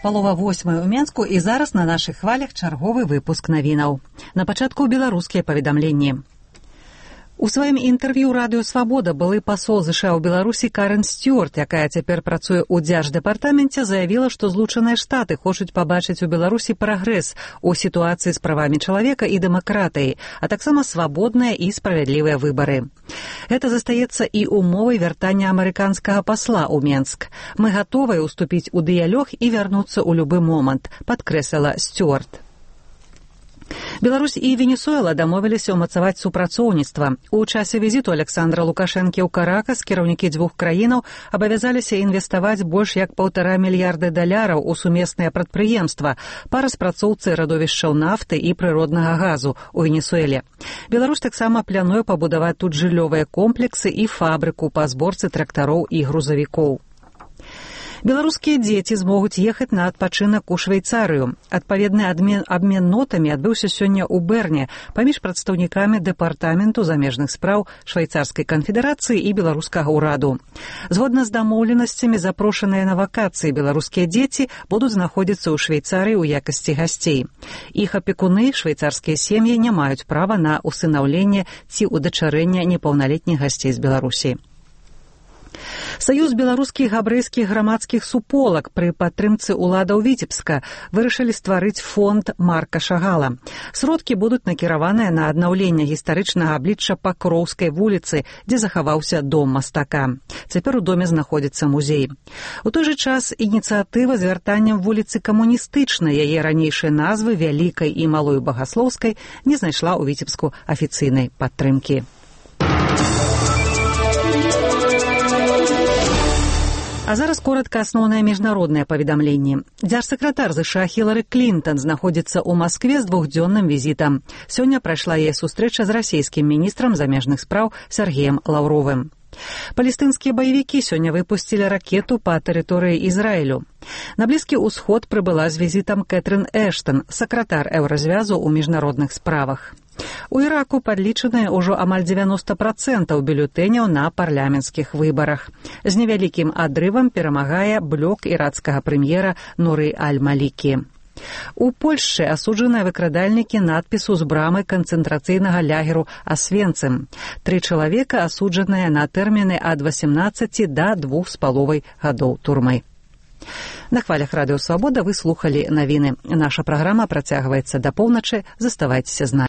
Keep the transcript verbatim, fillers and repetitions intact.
Палова восьмай у Менску і зараз на нашых хвалях чарговы выпуск навінаў. На пачатку беларускія паведамленні. У сваім інтэрв'ю радыё «Свабода» былы пасол ЗША ў Беларусі Карен Стюарт, якая цяпер працуе ў Дзярждэпартаменце, заявіла, што Злучаныя Штаты хочуць пабачыць у Беларусі прагрэс у сітуацыі з правамі чалавека і дэмакратыяй, а таксама свабодныя і справядлівыя выбары. Гэта застаецца і умовай вяртання амерыканскага пасла ў Менск. Мы гатовыя уступіць у дыялог і вярнуцца ў любы момант, падкрэсліла Стюарт. Беларусь і Венесуэла дамовіліся ўмацаваць супрацоўніцтва. У часе візіту Александра Лукашэнкі ў Каракас кіраўнікі дзвюх краінаў абавязаліся інвеставаць больш як паўтара мільярда даляраў у сумесныя прадпрыемства па распрацоўцы радовішчаў нафты і прыроднага газу ў Венесуэле. Беларусь таксама плануе пабудаваць тут жыллёвыя комплексы і фабрыку па зборцы трактароў і грузавікоў. Беларускія дзеці змогуць ехаць на адпачынак у Швейцарыю. Адпаведны адмен, абмен нотамі адбыўся сёння ў Берне паміж прадстаўнікамі Дэпартаменту замежных спраў Швейцарскай канфедэрацыі і беларускага ўраду. Згодна з дамоўленасцямі, запрошаныя на вакацыі беларускія дзеці будуць знаходзіцца ў Швейцарыі ў якасці гасцей. Іх апекуны, швейцарскія сем'і, не маюць права на усынаўленне ці удачарэнне непаўналетніх гасцей з Беларусі. Саюз беларускіх габрэйскіх грамадскіх суполак пры падтрымцы ўладаў Віцебска вырашылі стварыць фонд Марка Шагала. Сродкі будуць накіраваныя на аднаўленне гістарычнага аблічча Пакроўскай вуліцы, дзе захаваўся дом мастака. Цяпер у доме знаходзіцца музей. У той жа час ініцыятыва з вяртаннем вуліцы Камуністычнай, яе ранейшай назвы Вялікай і Малой Багаслоўскай, не знайшла ў Віцебску афіцыйнай падтрымкі. А зараз коротка асноўнае міжнароднае паведамленне. Дзяржсакратар ЗША Хілары Клінтон знаходзіцца ў Маскве з двухдзённым візітам. Сёння прайшла яе сустрэча з расійскім міністрам замежных спраў Сергеем Лаўровым. Палестынскія баевікі сёння выпусцілі ракету па тэрыторыі Ізраілю. На Блізкі ўсход прыбыла з візітам Кэтрын Эштон, сакратар Еўразвязу ў міжнародных справах. У Іраку падлічаныя ўжо амаль дзевяноста працэнтаў бюлетэняў на парламенцкіх выбарах. З невялікім адрывам перамагае блок ірацкага прэм'ера Нуры Аль-Малікі. У Польшчы асуджаныя выкрадальнікі надпісу з брамы канцэнтрацыйнага лагеру Асвенцым. Тры чалавека асуджаныя на тэрміны ад васямнаццаці да двух з паловай гадоў турмы. На хвалях радыё «Свабода» вы слухалі навіны. Наша праграма працягваецца да поўначы. Заставайцеся з намі.